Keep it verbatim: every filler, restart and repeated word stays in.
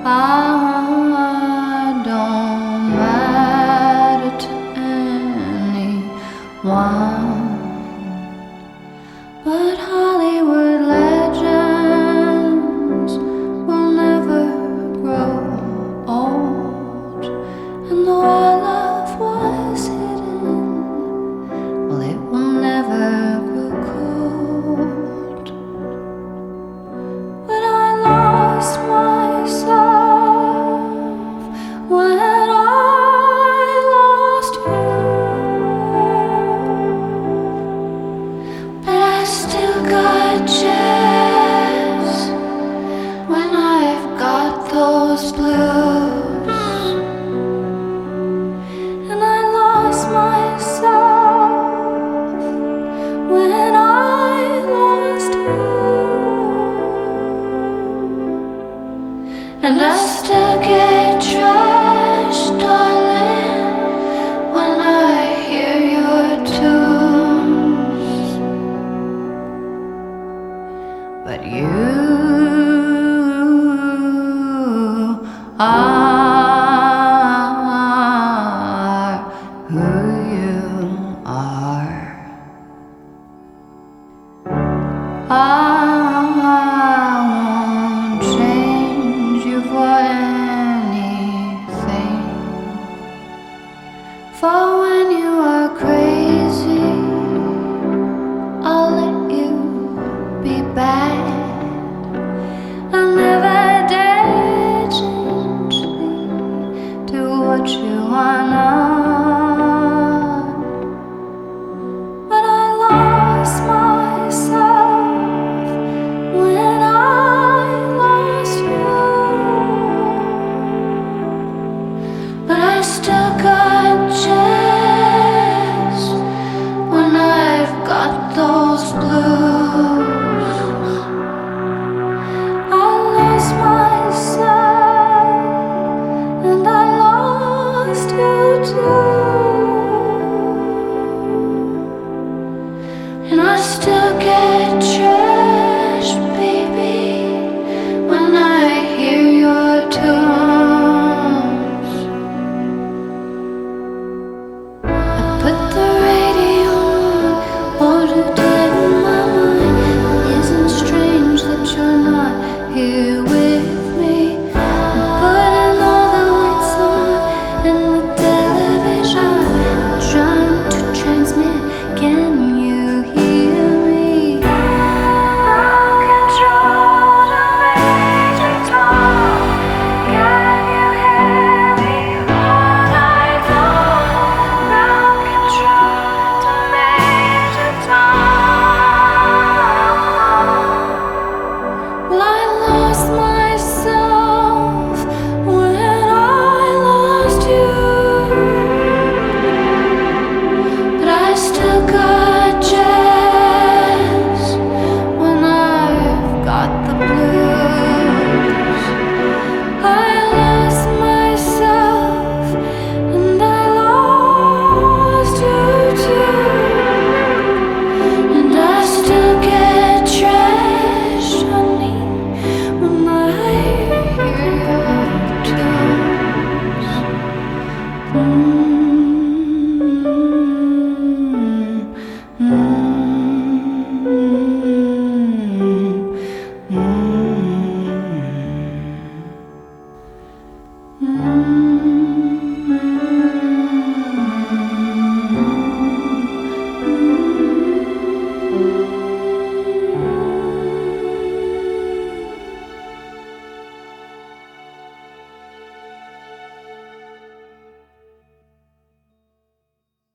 I don't matter to anyone, but Hollywood legends will never grow old. And though our love was hidden, well, it will never grow cold. When I lost myself, when I lost you, but I still got chance when I've got those blues. And I lost myself when I lost you, and I still get trashed, darling, when I hear your tunes. But you are